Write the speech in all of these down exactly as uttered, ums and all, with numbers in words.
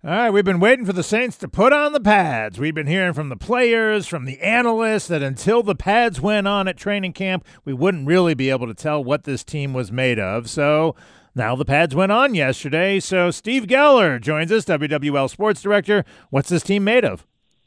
All right, we've been waiting for the Saints to put on the pads. We've been hearing from the players, from the analysts, that until the pads went on at training camp, we wouldn't really be able to tell what this team was made of. So now the pads went on yesterday. So Steve Geller joins us, W W L Sports Director. What's this team made of?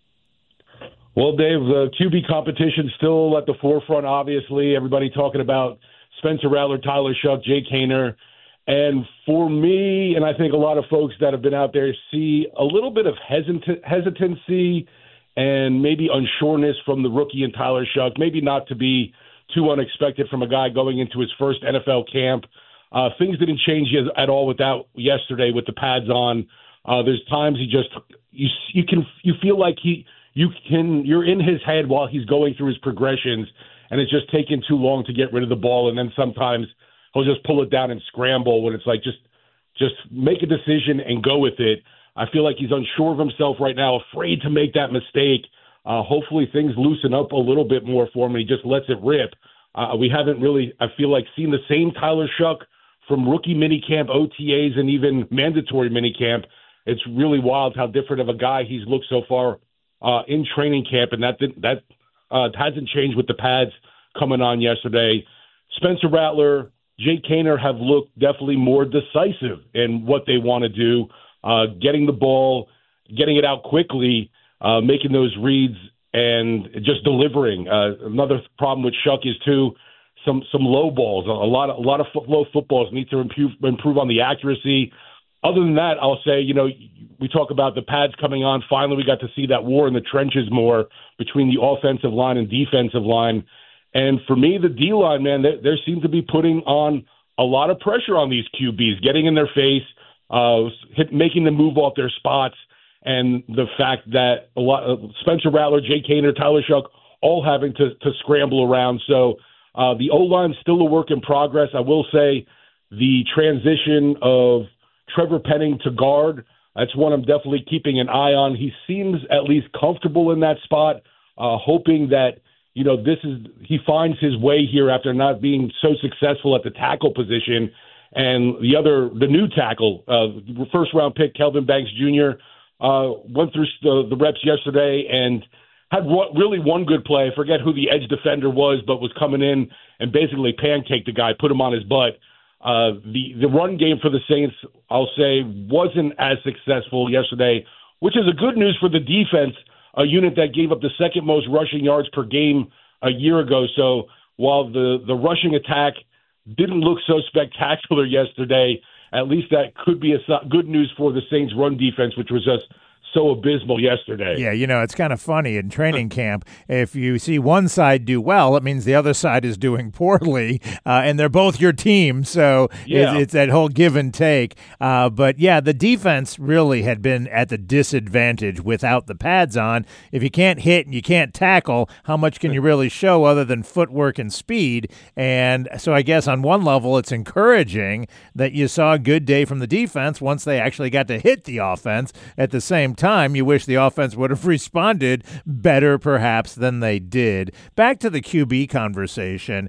Well, Dave, the Q B competition still at the forefront, obviously. Everybody talking about Spencer Rattler, Tyler Shough, Jake Haener. And for me, and I think a lot of folks that have been out there, see a little bit of hesitant, hesitancy and maybe unsureness from the rookie and Tyler Shough, maybe not to be too unexpected from a guy going into his first N F L camp. Uh, things didn't change at all with that yesterday with the pads on. Uh, there's times he just you you can you feel like he you can you're in his head while he's going through his progressions, and it's just taking too long to get rid of the ball, and then sometimes he'll just pull it down and scramble when it's like just just make a decision and go with it. I feel like he's unsure of himself right now, afraid to make that mistake. Uh, hopefully things loosen up a little bit more for him and he just lets it rip. Uh, we haven't really, I feel like, seen the same Tyler Shough from rookie minicamp, O T As, and even mandatory minicamp. It's really wild how different of a guy he's looked so far uh, in training camp, and that that uh, hasn't changed with the pads coming on yesterday. Spencer Rattler, Jake Haener have looked definitely more decisive in what they want to do, uh, getting the ball, getting it out quickly, uh, making those reads, and just delivering. Uh, another problem with Shough is, too, some some low balls. A lot of, a lot of fo- low footballs need to improve, improve on the accuracy. Other than that, I'll say, you know, we talk about the pads coming on. Finally, we got to see that war in the trenches more between the offensive line and defensive line. And for me, the D-line, man, they, they seem to be putting on a lot of pressure on these Q Bs, getting in their face, uh, hit, making them move off their spots, and the fact that a lot of Spencer Rattler, Jake Haener, Tyler Shough, all having to, to scramble around. So uh, the O-line's still a work in progress. I will say the transition of Trevor Penning to guard, that's one I'm definitely keeping an eye on. He seems at least comfortable in that spot, uh, hoping that You know, this is he finds his way here after not being so successful at the tackle position. And the other, the new tackle, uh, first round pick, Kelvin Banks Junior, uh, went through the, the reps yesterday and had really one good play. I forget who the edge defender was, but was coming in and basically pancaked the guy, put him on his butt. Uh, the, the run game for the Saints, I'll say, wasn't as successful yesterday, which is a good news for the defense, a unit that gave up the second most rushing yards per game a year ago. So while the, the rushing attack didn't look so spectacular yesterday, at least that could be a good news for the Saints' run defense, which was just so abysmal yesterday. Yeah, you know, it's kind of funny in training camp. If you see one side do well, it means the other side is doing poorly, uh, and they're both your team. So yeah. it's, it's that whole give and take. Uh, but, yeah, the defense really had been at the disadvantage without the pads on. If you can't hit and you can't tackle, how much can you really show other than footwork and speed? And so I guess on one level it's encouraging that you saw a good day from the defense once they actually got to hit the offense. At the same time, time, you wish the offense would have responded better, perhaps, than they did. Back to the Q B conversation.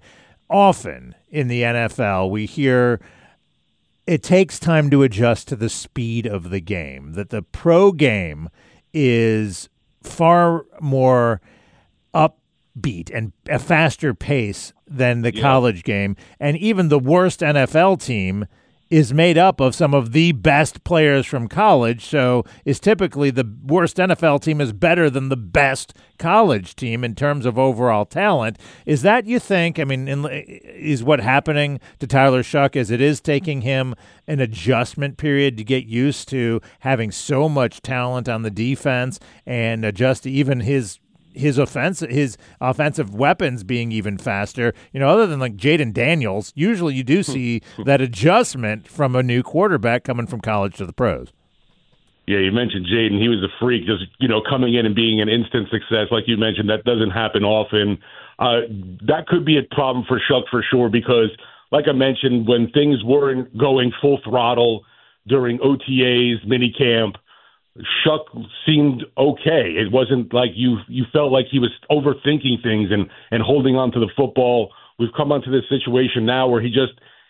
Often in the N F L, we hear it takes time to adjust to the speed of the game, that the pro game is far more upbeat and a faster pace than the yeah. college game. And even the worst N F L team is made up of some of the best players from college, so is typically the worst N F L team is better than the best college team in terms of overall talent. Is that, you think, I mean, in, is what happening to Tyler Shough, is it is taking him an adjustment period to get used to having so much talent on the defense and adjust to even his his offense, his offensive weapons being even faster, you know, other than like Jaden Daniels, usually you do see that adjustment from a new quarterback coming from college to the pros. Yeah, you mentioned Jaden. He was a freak, just, you know, coming in and being an instant success. Like you mentioned, that doesn't happen often. Uh, that could be a problem for Shough for sure, because like I mentioned, when things weren't going full throttle during O T As, minicamp, Shough seemed okay. It wasn't like you you felt like he was overthinking things and, and holding on to the football. We've come onto this situation now where he just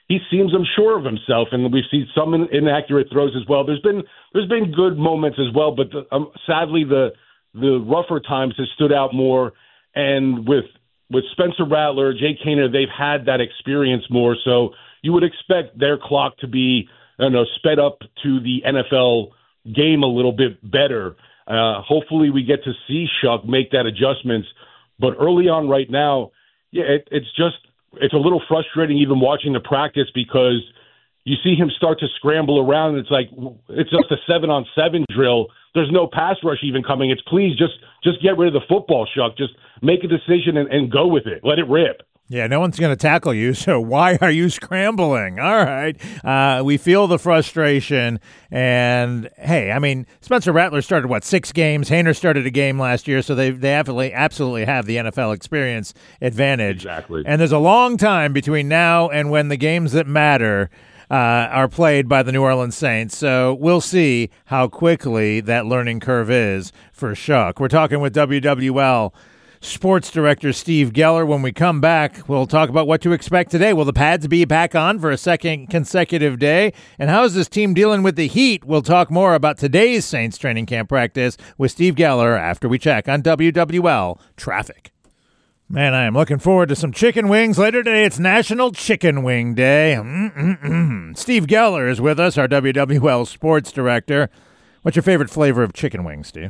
he seems unsure of himself, and we've seen some in, inaccurate throws as well. There's been there's been good moments as well, but the, um, sadly the the rougher times has stood out more. And with with Spencer Rattler, Jake Haener, they've had that experience more, so you would expect their clock to be, I don't know, sped up to the N F L game a little bit better. Uh, hopefully we get to see Shough make that adjustments. But early on right now, yeah, it, it's just it's a little frustrating even watching the practice because you see him start to scramble around. And it's like it's just a seven-on-seven drill. There's no pass rush even coming. It's please just just get rid of the football, Shough. Just make a decision and, and go with it. Let it rip. Yeah, no one's going to tackle you, so why are you scrambling? All right. Uh, we feel the frustration, and, hey, I mean, Spencer Rattler started, what, six games? Haener started a game last year, so they they absolutely, absolutely have the N F L experience advantage. Exactly. And there's a long time between now and when the games that matter uh, are played by the New Orleans Saints, so we'll see how quickly that learning curve is for Shough. We're talking with W W L Sports Director Steve Geller. When we come back, we'll talk about what to expect today. Will the pads be back on for a second consecutive day? And how is this team dealing with the heat? We'll talk more about today's Saints training camp practice with Steve Geller after we check on W W L Traffic. Man, I am looking forward to some chicken wings. Later today, it's National Chicken Wing Day. Mm-mm-mm. Steve Geller is with us, our W W L Sports Director. What's your favorite flavor of chicken wings, Steve?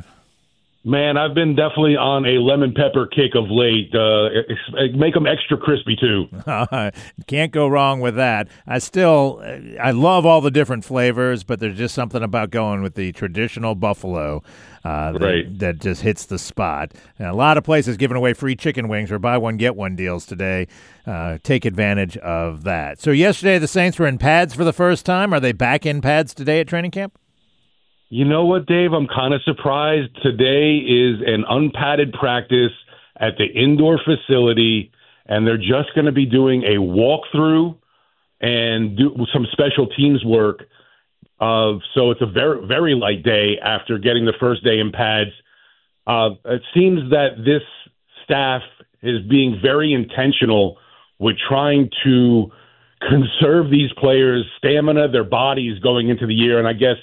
Man, I've been definitely on a lemon pepper kick of late. Uh, make them extra crispy, too. Uh, can't go wrong with that. I still, I love all the different flavors, but there's just something about going with the traditional buffalo uh, that, right. that just hits the spot. And a lot of places giving away free chicken wings or buy one, get one deals today. Uh, take advantage of that. So yesterday, the Saints were in pads for the first time. Are they back in pads today at training camp? You know what, Dave? I'm kind of surprised. Today is an unpadded practice at the indoor facility, and they're just going to be doing a walkthrough and do some special teams work. Uh, so it's a very, very light day after getting the first day in pads. Uh, it seems that this staff is being very intentional with trying to conserve these players' stamina, their bodies going into the year, and I guess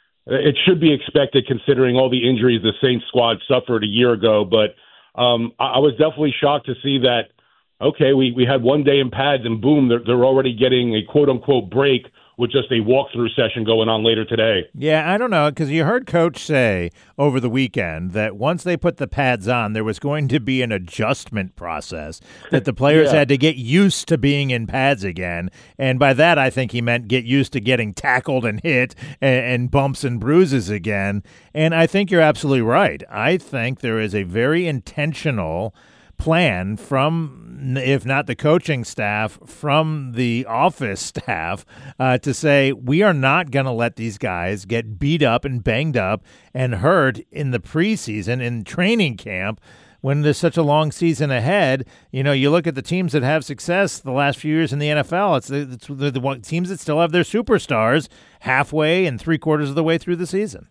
it should be expected considering all the injuries the Saints squad suffered a year ago. But um, I, I was definitely shocked to see that, okay, we, we had one day in pads and boom, they're, they're already getting a quote-unquote break with just a walkthrough session going on later today. Yeah, I don't know, because you heard Coach say over the weekend that once they put the pads on, there was going to be an adjustment process, that the players yeah. had to get used to being in pads again. And by that, I think he meant get used to getting tackled and hit and, and bumps and bruises again. And I think you're absolutely right. I think there is a very intentional plan from, if not the coaching staff, from the office staff uh, to say, we are not going to let these guys get beat up and banged up and hurt in the preseason, in training camp, when there's such a long season ahead. You know, you look at the teams that have success the last few years in the N F L, it's the, it's the, the teams that still have their superstars halfway and three quarters of the way through the season.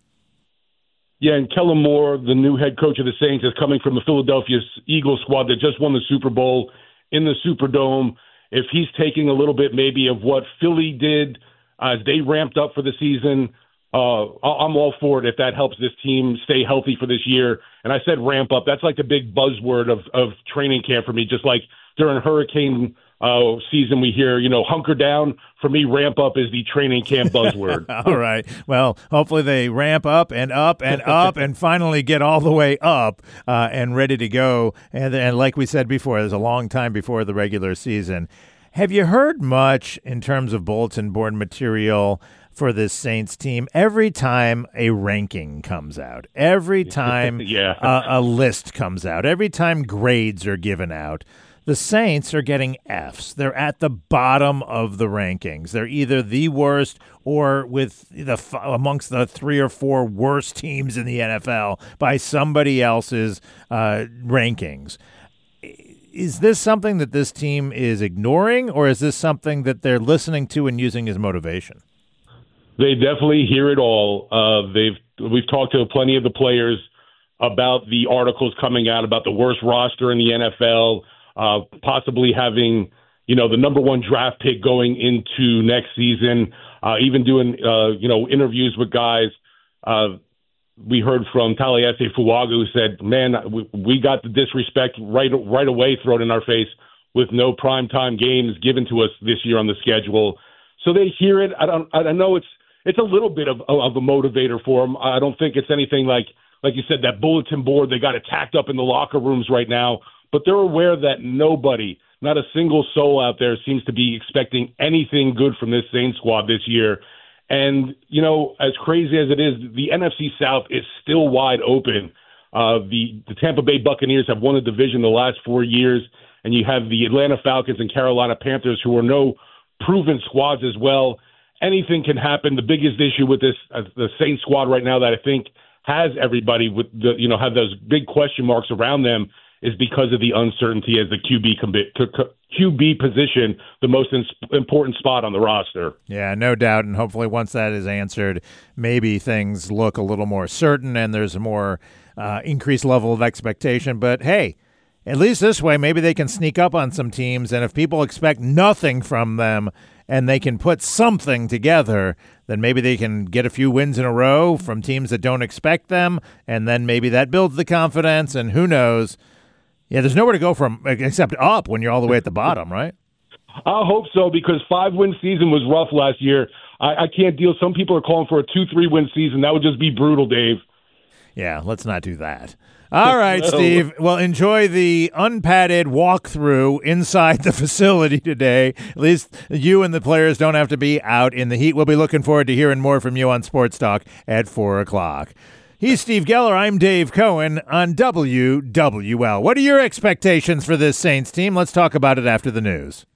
Yeah, and Kellen Moore, the new head coach of the Saints, is coming from the Philadelphia Eagles squad that just won the Super Bowl in the Superdome. If he's taking a little bit maybe of what Philly did uh, as they ramped up for the season, uh, I'm all for it if that helps this team stay healthy for this year. And I said ramp up. That's like the big buzzword of, of training camp for me, just like during hurricane Uh, season we hear, you know, hunker down. For me, ramp up is the training camp buzzword. All right. Well, hopefully they ramp up and up and up and finally get all the way up uh, and ready to go. And, and like we said before, there's a long time before the regular season. Have you heard much in terms of bulletin board material for this Saints team? Every time a ranking comes out, every time yeah. a, a list comes out, every time grades are given out, the Saints are getting Fs. They're at the bottom of the rankings. They're either the worst or with the amongst the three or four worst teams in the N F L by somebody else's uh, rankings. Is this something that this team is ignoring, or is this something that they're listening to and using as motivation? They definitely hear it all. Uh, they've we've talked to plenty of the players about the articles coming out about the worst roster in the N F L. Uh, possibly having, you know, the number one draft pick going into next season, uh, even doing, uh, you know, interviews with guys. Uh, we heard from Taliesin Fuaga, who said, man, we, we got the disrespect right right away thrown in our face with no primetime games given to us this year on the schedule. So they hear it. I don't. I know it's it's a little bit of of a motivator for them. I don't think it's anything like like you said, that bulletin board. They got it tacked up in the locker rooms right now, but they're aware that nobody, not a single soul out there, seems to be expecting anything good from this Saints squad this year. And you know, as crazy as it is, the N F C South is still wide open. Uh, the the Tampa Bay Buccaneers have won the division the last four years. And you have the Atlanta Falcons and Carolina Panthers, who are no proven squads as well. Anything can happen. The biggest issue with this, uh, the Saints squad right now, that I think has everybody with the, you know, have those big question marks around them, is because of the uncertainty as the Q B Q B position, the most in, important spot on the roster. Yeah, no doubt. And hopefully, once that is answered, maybe things look a little more certain and there's a more uh, increased level of expectation. But hey, at least this way, maybe they can sneak up on some teams, and if people expect nothing from them and they can put something together, then maybe they can get a few wins in a row from teams that don't expect them, and then maybe that builds the confidence, and who knows. Yeah, there's nowhere to go from except up when you're all the way at the bottom, right? I hope so, because five-win season was rough last year. I, I can't deal. Some people are calling for a two, three-win season. That would just be brutal, Dave. Yeah, let's not do that. All right, Steve. Well, enjoy the unpadded walkthrough inside the facility today. At least you and the players don't have to be out in the heat. We'll be looking forward to hearing more from you on Sports Talk at four o'clock. He's Steve Geller. I'm Dave Cohen on W W L. What are your expectations for this Saints team? Let's talk about it after the news.